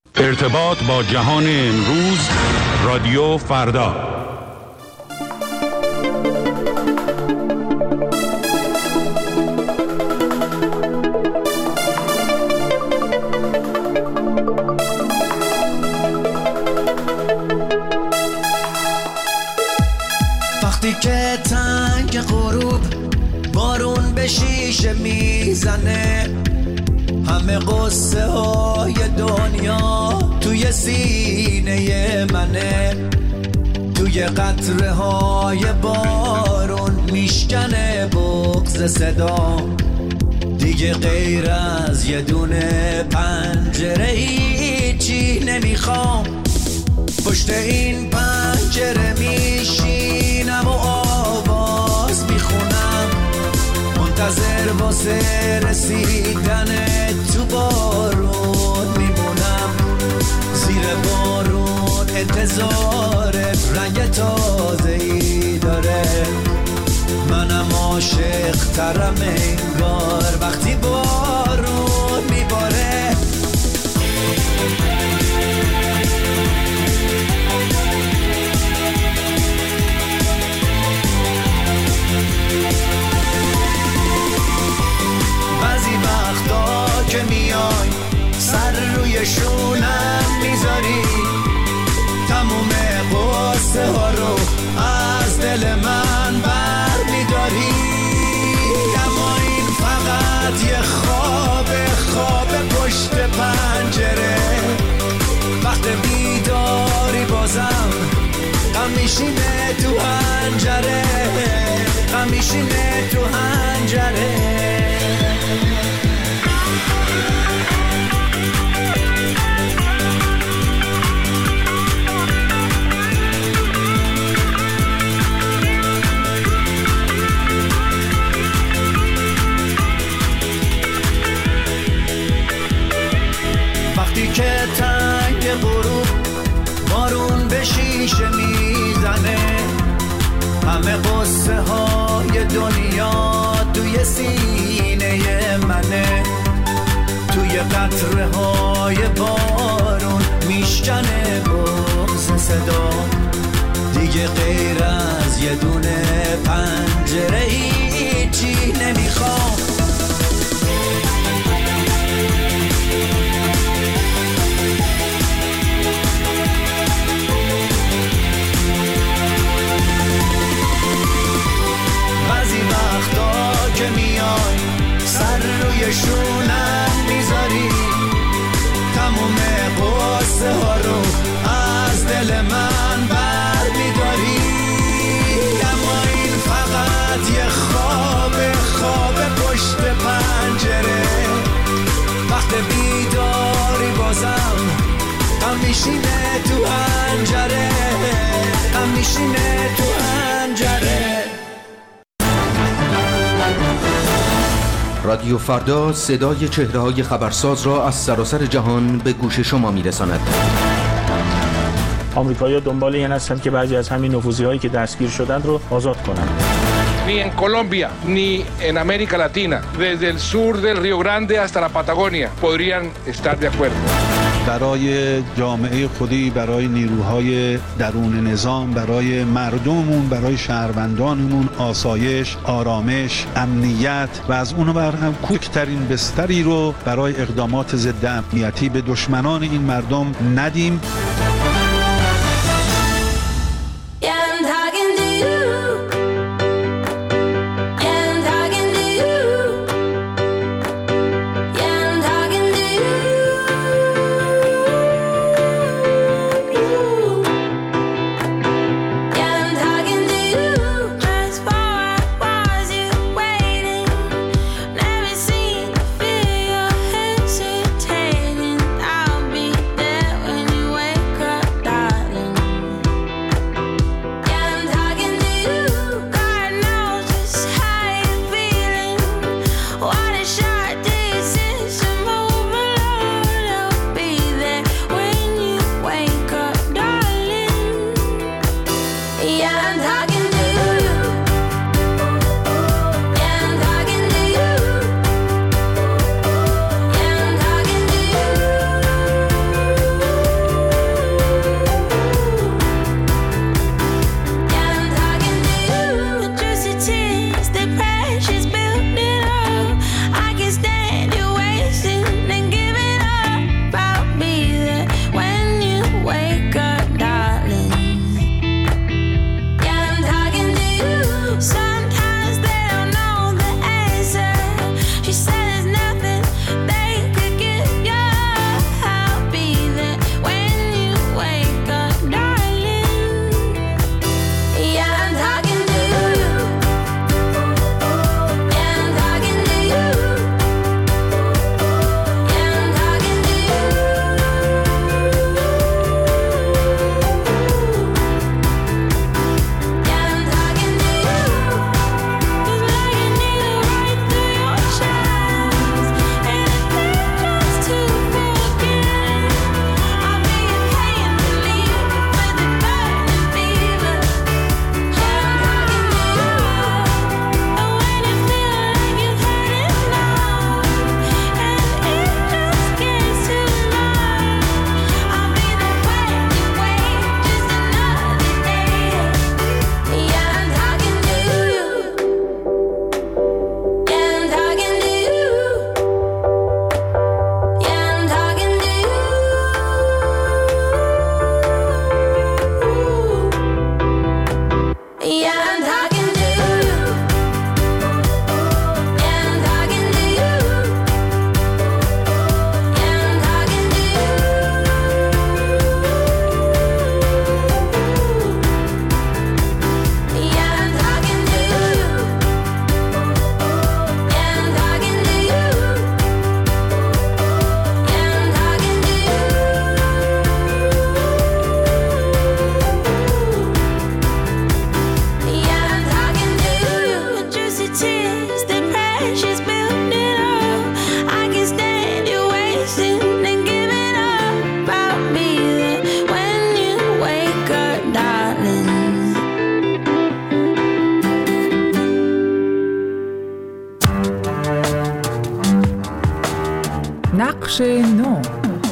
ارتباط با جهان امروز، رادیو فردا. وقتی که تنگ غروب بارون به شیشه میزنه، همه قصه های دنیا توی سینه منه، توی قطره های بارون میشکنه بغض صدا، دیگه غیر از یه دونه پنجره هیچی نمیخوام، پشت این پنجره میشینم و آواز میخونم، منتظر واسه رسیدن تو بارون میمونم، زیر بارون انتظار رنگ تازه‌ای داره، منم عاشق ترم انگار وقتی بارون میباره. بعضی وقتا که میای سر روی شونم میذاری، تموم قصه ها رو از دل من بر میداری، اما این فقط یه خواب پشت پنجره، وقت بیداری بازم غم میشینه تو حنجره، غم میشینه تو حنجره. وقتی که تنگ غروب بارون به شیشه میزنه، همه قصه های دنیا توی سینه منه، توی قطره های بارون میشکنه بغض صدا، دیگه غیر از یه دونه پنجره هیچی نمیخوام. بعضی وقتا که میای سر روی شونم میذاری، تموم قصه ها رو از دل من بر میداری، اما این فقط یه خواب پشت پنجره، وقت بیداری بازم غم میشینه تو حنجره، غم میشینه تو حنجره. رادیو فردا صدای چهره‌های خبرساز را از سراسر جهان به گوش شما می‌رساند. آمریکایی‌ها دنبال این هستند که بعضی از همین نفوذی‌هایی که دستگیر شدند رو آزاد کنند. Ni en Colombia, ni en América Latina, desde el sur del Río Grande hasta la Patagonia, podrían estar de acuerdo. برای جامعه خودی، برای نیروهای درون نظام، برای مردممون، برای شهروندانمون آسایش، آرامش، امنیت و از اون ور هم کوچکترین بستری رو برای اقدامات ضد امنیتی به دشمنان این مردم ندیم. I'll be there when you wake up. بخش نو.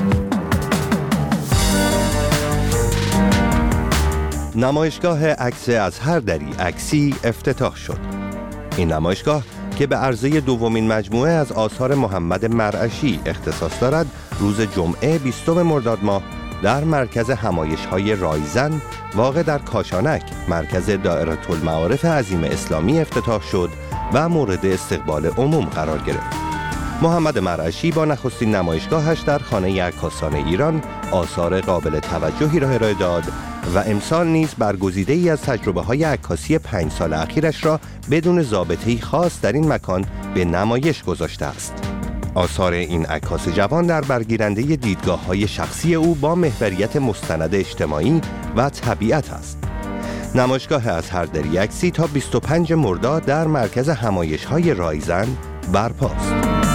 نمایشگاه عکس از هر دری عکسی افتتاح شد. این نمایشگاه که به عرضه دومین مجموعه از آثار محمد مرعشی اختصاص دارد، روز جمعه 20 مرداد ماه در مرکز همایش‌های رایزن واقع در کاشانک، مرکز دائره المعارف عظیم اسلامی افتتاح شد و مورد استقبال عموم قرار گرفت. محمد مرعشی با نخستین نمایشگاهش در خانه عکاسان ایران آثار قابل توجهی را ارائه داد و امسال نیز برگزیده‌ای از تجربه‌های عکاسی 5 سال اخیرش را بدون ضابطه‌ای خاص در این مکان به نمایش گذاشته است. آثار این عکاس جوان در برگیرنده دیدگاه‌های شخصی او با محوریت مستند اجتماعی و طبیعت است. نمایشگاه از هر دری عکسی تا 25 مرداد در مرکز همایش‌های رایزن برپاست.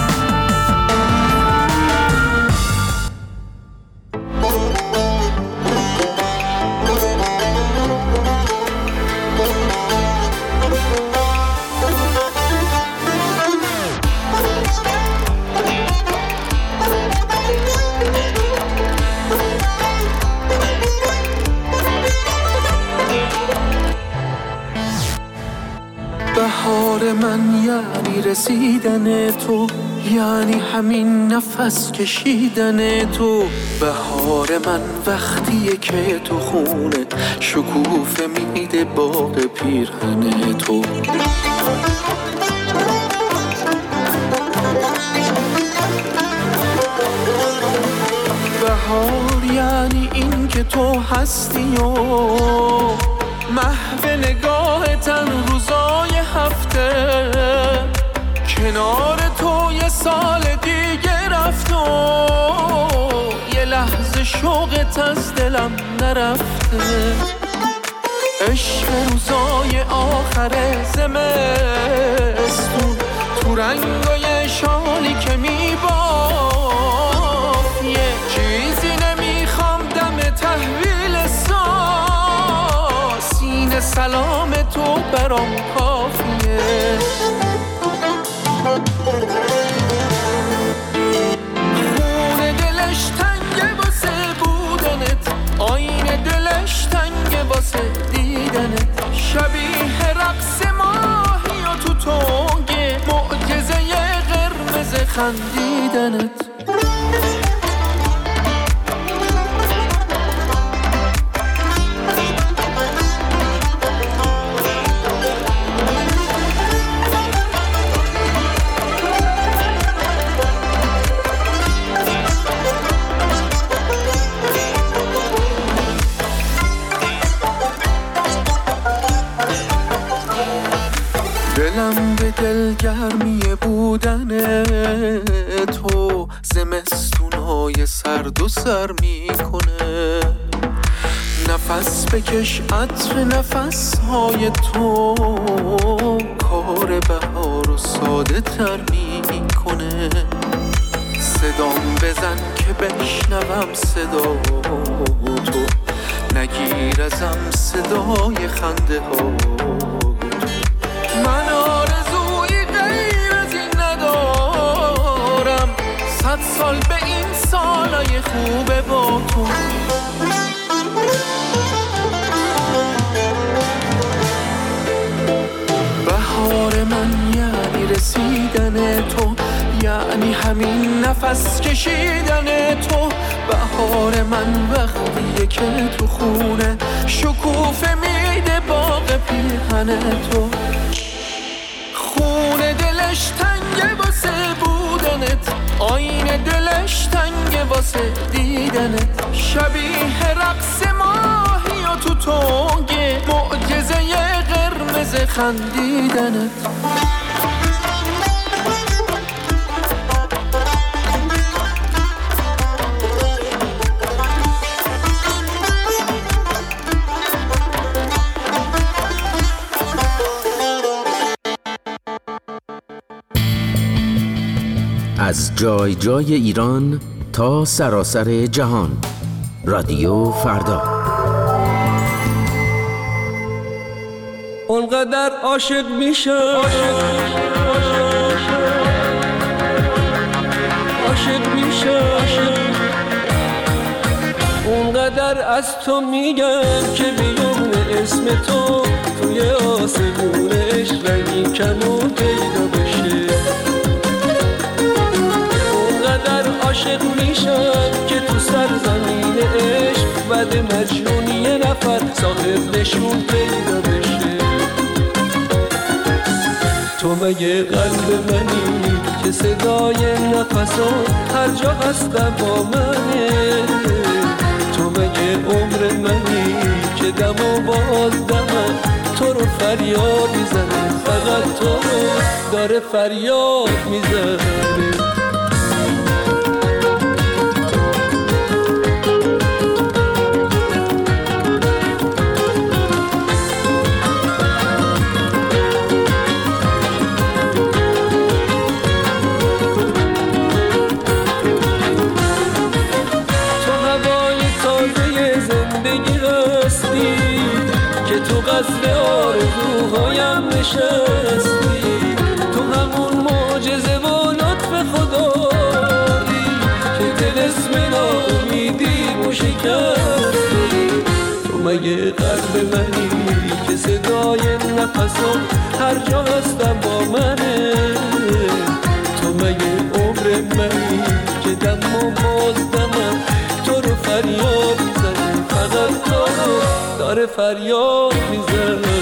بهار من یعنی رسیدن تو، یعنی همین نفس کشیدن تو. بهار من وقتیه که تو خونه شکوفه میده باغ پیرهن تو. بهار یعنی این که تو هستی و محو نگاه تن روزای هفته، کنار تو یه سال دیگه رفت و یه لحظه شوقت از دلم نرفته. عشق روزای آخر زمستون تو رنگای شالی که میباف، یه چیزی نمیخوام دم تحویل سینه سلام تو برام کافیه. خونه دلش تنگه واسه بودنت، آینه دلش تنگه واسه دیدنت. شبیه رقص ماهی و تو تنگه، معجزه قرمز خندیدنت. دلم به دلگرمی بودن تو زمستونای سرد و سر میکنه. نفس بکش عطر نفسهای تو، کار بهار و ساده تر میکنه. صدام بزن که بشنوم صدا تو، نگیر ازم صدای خنده ها. من آرزویی غیر از این ندارم، 100 سال به این سالای خوبه با تو. بهار من یعنی رسیدن تو، یعنی همین نفس کشیدن تو. بهار من وقتیه که تو خونه شکوفه میده باغ پیرهن تو. خونه دلش تنگه واسه بودنت، آینه دلش تنگه واسه دیدنت. شبیه رقص ماهی و تو تنگه، معجزه قرمز خندیدنت. از جای جای ایران تا سراسر جهان، رادیو فردا. اونقدر عاشق میشم میشم، اونقدر از تو میگم که بیام اسم تو توی آسمونش رنگی کمون پیدا بشه. اونقدر عاشق میشم که تو سرزمین عشق بعد مجنون یه نفر صاحب نشون پیدا بشه. تو مگه قلب منی که صدای نفسات هر جا هستم با منه؟ تو مگه عمر منی که دم و باز دمم تو رو فریاد میزنه، فقط تو رو داره فریاد میزنه. قصد آرزوهایم نشستی، تو همون معجزه و لطف خدایی که طلسم ناامیدی و شکستی. تو مگه قلب منی که صدای نفسم هر جا هستم با منه؟ تو مگه عمر منی که دم و باز دمم تو رو فریاد میزنه، فقط تو رو داره فریاد میزنه.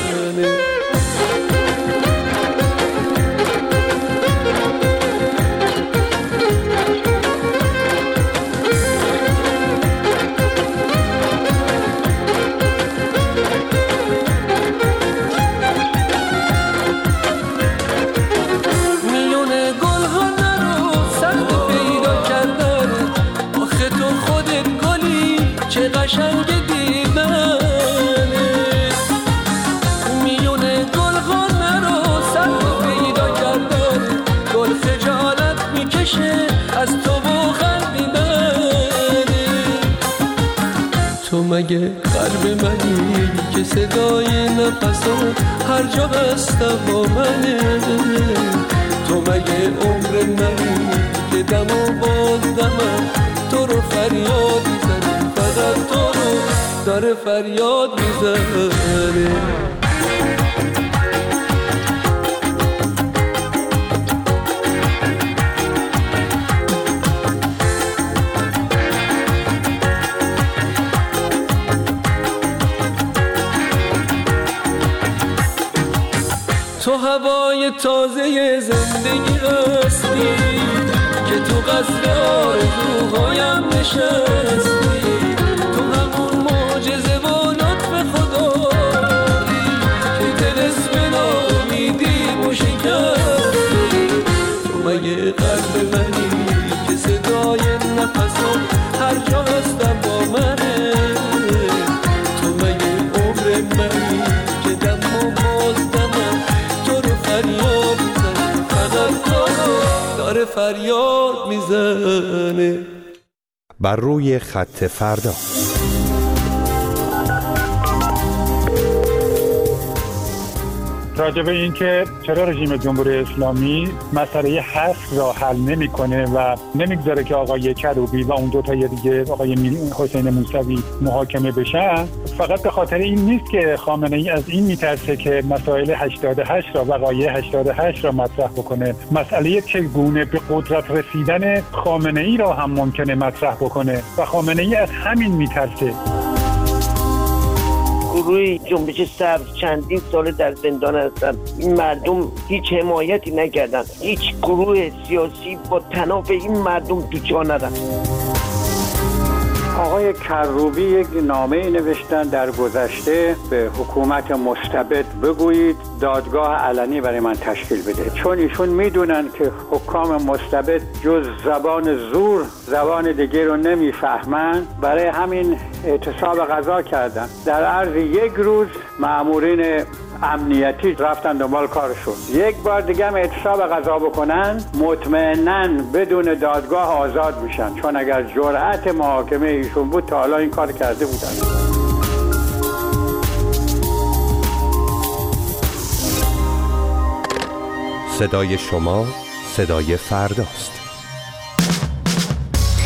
میونه گل ها نرو سخت پیدا کردن، آخه تو خودت گلی چه قشنگ دیدن. از تو و خندیدن، تو مگه قلب منی که صدای نفسم هر جا هستم با منه؟ تو مگه عمر منی که دم و باز دمم تو رو فریاد میزنه، فقط تو رو داره فریاد میزنه. تو هوای تازه زندگی هستی که تو قصد آرزوهایم نشستی، تو همون معجزه و لطف خدایی که طلسم ناامیدی و شکستی. تو مگه قلب منی که صدای نفسم هر جا هستم با منه؟ تو مگه عمر منی که دم و باز دمم فریاد میزنه، فقط تو رو داره فریاد میزنه. بر روی خط فردا. راجع به این که چرا رژیم جمهوری اسلامی مسئله حصر را حل نمی‌کنه و نمیگذاره که آقای کروبی و اون دو تا دیگه آقای حسین موسوی محاکمه بشن، فقط به خاطر این نیست که خامنه‌ای از این میترسه که مسائل 88 را وقایع 88 را مطرح بکنه، مسئله چگونه به قدرت رسیدن خامنه‌ای را هم ممکنه مطرح بکنه و خامنه‌ای از همین میترسه. گروه جنبش سبز چندین سال در زندان هستند. این مردم هیچ حمایتی نکردند، هیچ گروه سیاسی با طناب این مردم تو جا ندارد. آقای کروبی یک نامه نوشتن در گذشته به حکومت مستبد بگویید دادگاه علنی برای من تشکیل بده، چون ایشون میدونن که حکام مستبد جز زبان زور زبان دیگه رو نمیفهمن، برای همین اعتصاب غذا کردن. در عرض یک روز مامورین امنیتی رفتن دنبال کارشون، یک بار دیگه هم اعتصاب غذا بکنن مطمئناً بدون دادگاه آزاد میشن، چون اگر جرأت محاکمه ایشون بود تا حالا این کار کرده بودن. صدای شما صدای فرداست.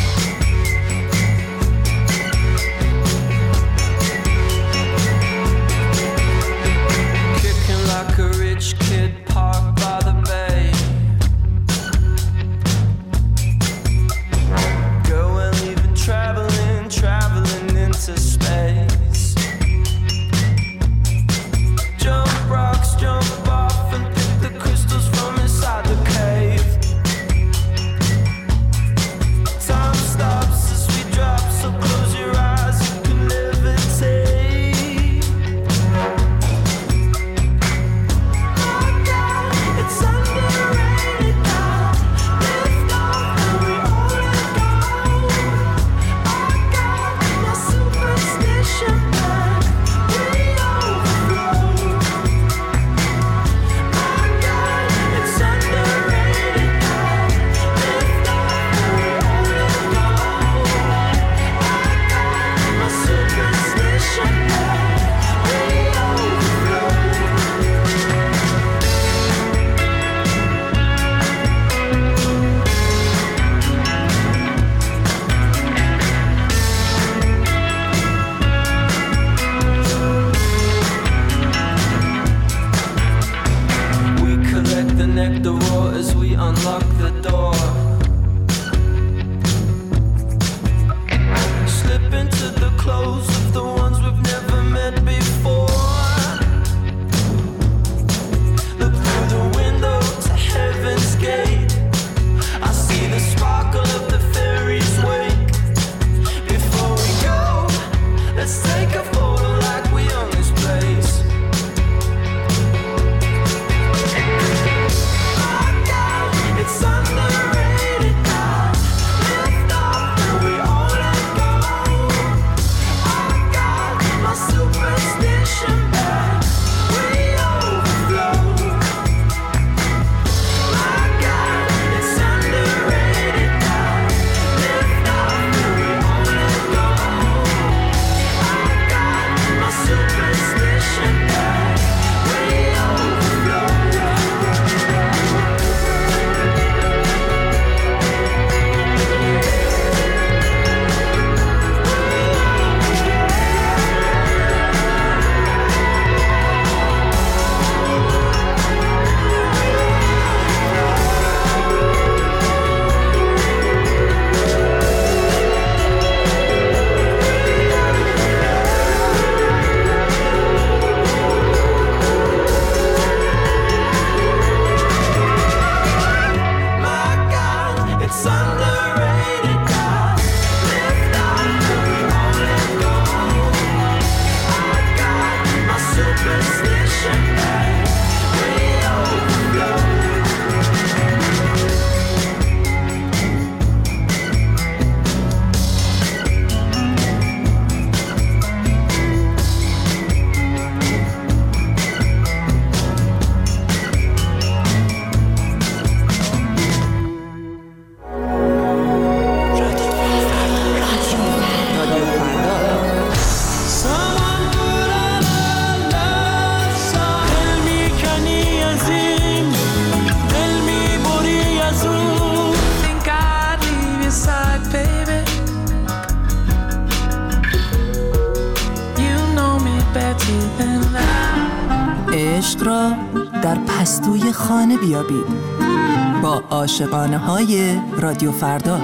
عشق را در پستوی خانه بیابید با عاشقانه های رادیو فردا.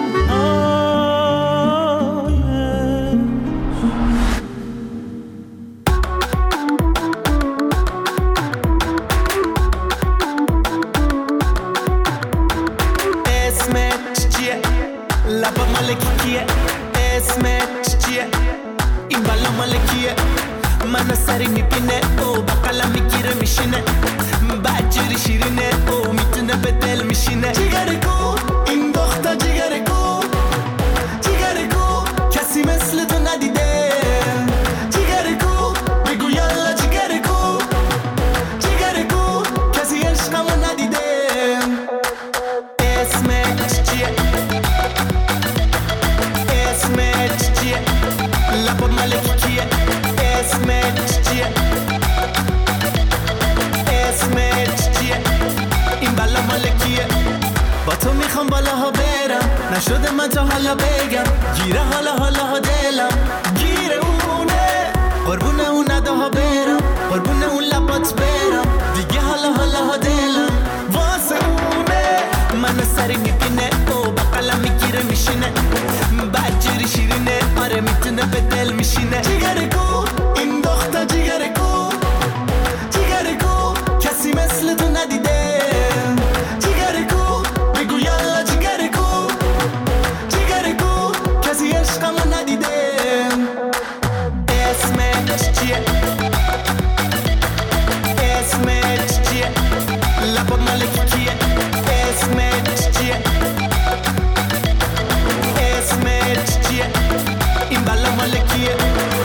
اسمت چیه؟ لبا مال کیه؟ اسمت چیه؟ این بالا مال کیه؟ منو سری میبینه او با قلم میگیره میشینه بجوری شیرینه او میتونه به دل میشینه. جیگر گو این دختر جیگر گو جیگر گو کسی مثل تو ندیده. جیگر گو بگو یالا جیگر گو جیگر گو کسی عشقمو ندیده. اسمت چیه؟ اسمت چیه؟ لبا ملک کیه؟ اسمت چیه؟ اسمت چیه؟ این بالا مالکیه. با تو میخوام بالاها برم نشده من تا حالا بگم گیره حالا ها دلم گیره اونه قربونه اون نداها برم قربونه اون لبات برم دیگه حالا ها دلم واسه اونه. منو سری میبینه او با قلم میگیره میشینه بجوری شیرینه آره میتونه به دل میشینه. جیگر گو این دختر جیگر گو جیگر گو کسی مثل تو ندیده. جیگر گو بگو یالا جیگر گو جیگر گو کسی عشقمو ندیده. اسمت چیه؟ اسمت چیه؟ لبا مالک کیه؟ اسمت چیه؟ اسمت چیه؟ این بالا مالکیه.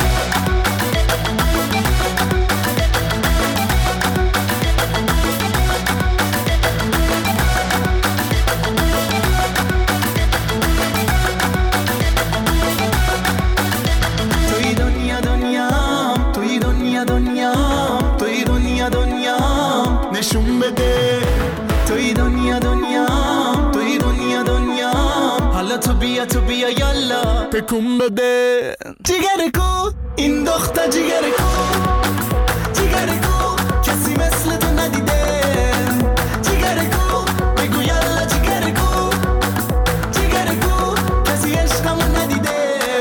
توی دنیا دنیام توی دنیا دنیام توی دنیا دنیام نشون بده. توی دنیا دنیام توی دنیا دنیام حالا تو بیا یالا تکون بده. جیگر کو این دختر جیگر کو جیگر کو کسی مثل تو ندیده. جیگر کو بگو یالا جیگر کو جیگر کو کسی عشقمو ندیده.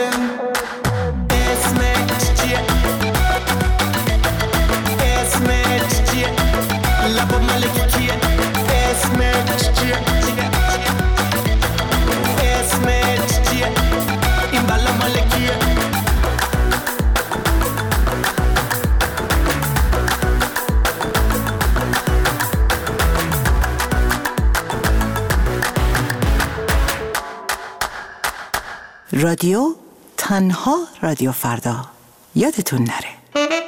اسمت چیه؟ اسمت چیه؟ لبا ملک کیه؟ اسمت چیه؟ اسمت چیه؟ این بالا مالکیه. رادیو تنها رادیو فردا یادتون نره.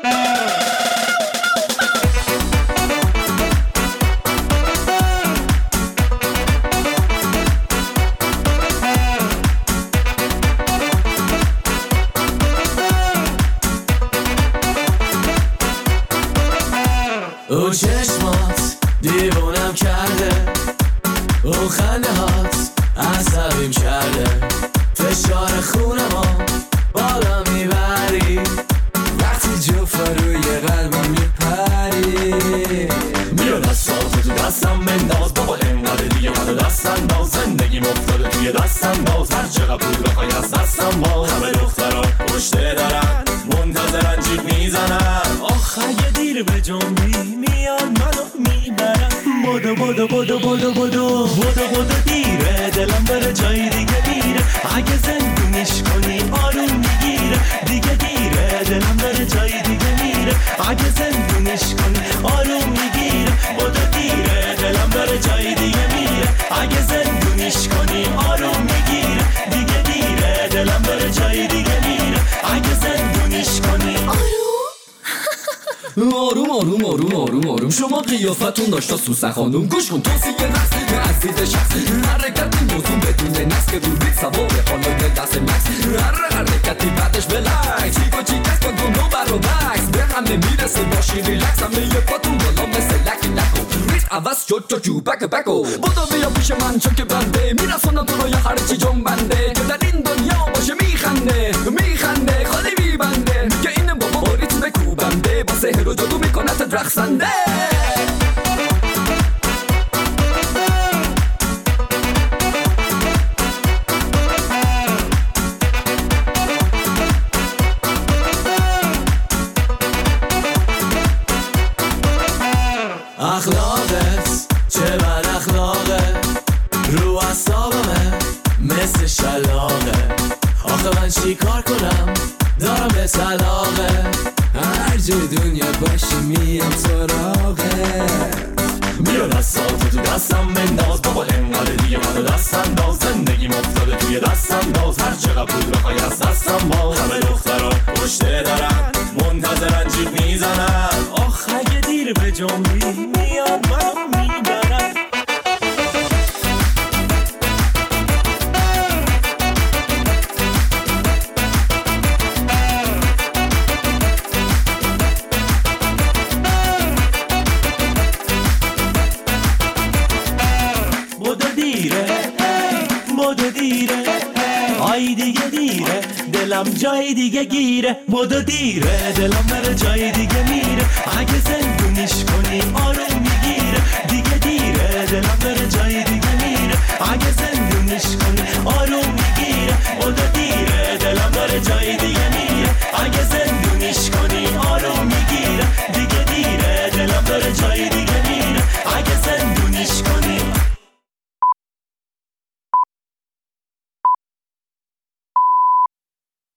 اون چشمات دیوونم کرده اون خنده هات عصبیم کرده فشار خونمو بالا میبری وقتی جفت روی قلبم میپری. بیا دستاتو تو دستم بنداز بابا انقدر دیگه منو دست انداز زندگی مفتاده توی دست انداز هر چقدر پول بخوای از دستم باز همه دخترها پشته دارن منتظرن جیب میزنن آخ اگه دیر به جنبی میاد منو میبرن بودو بودو بودو بودو بودو بودو بودو دیره دلم بره جای دیگه میره اگه زندونیش کنی آروم میگیره دیگه دیره دلم بره جای دیگه میره اگه زندونیش کنی آروم میگیره بودو دیره دلم بره جای دیگه میره اگه زندونیش کنی آروم میگیره دیگه دیره دلم بره جای دیگه میره اگه زندونیش کنی آروم آروم آروم آروم آروم شما قیافتون داشتا سوسن خانوم گوش کن توصیه رقصی که عزیز شخصی حرکت موضوع بدون نفس که دور بید سوار حالا دست مکس هر حرکتی بعدش بلکس چیکو چیکس کن دونو بر و بکس به همه میرسه باشی ریلکس همه یه پاتون بالا مثل لکی نکن ریز عوض شد تو جو بک بکو بودو بیا پیش من چون که بنده میرسونم تو رو یه هرچی جون بنده که در این دنیا باشه میخنده خالی میبنده میگه این بابا باریت بکوبنده کار کنم دارم به علاقه هر جای دنیا باشی میام سراغه بیا دستاتو تو دستم بنداز بابا انقدر دیگه منو دست انداز زندگی مفتاده توی دست انداز هر چقدر پول بخوای از دستم باز همه دخترا پشت درن منتظرن جیب میزنن آخ اگه دیر به جنبی میاد من میبرن آی دیگه دیره دلم جای دیگه گیره بدو دیره دلم بره جای دیگه میره اگه زندونیش کنی آروم میگیره دیگه دیره دلم بره جای دیگه میره اگه زندونیش کنی آروم میگیره بدو دیره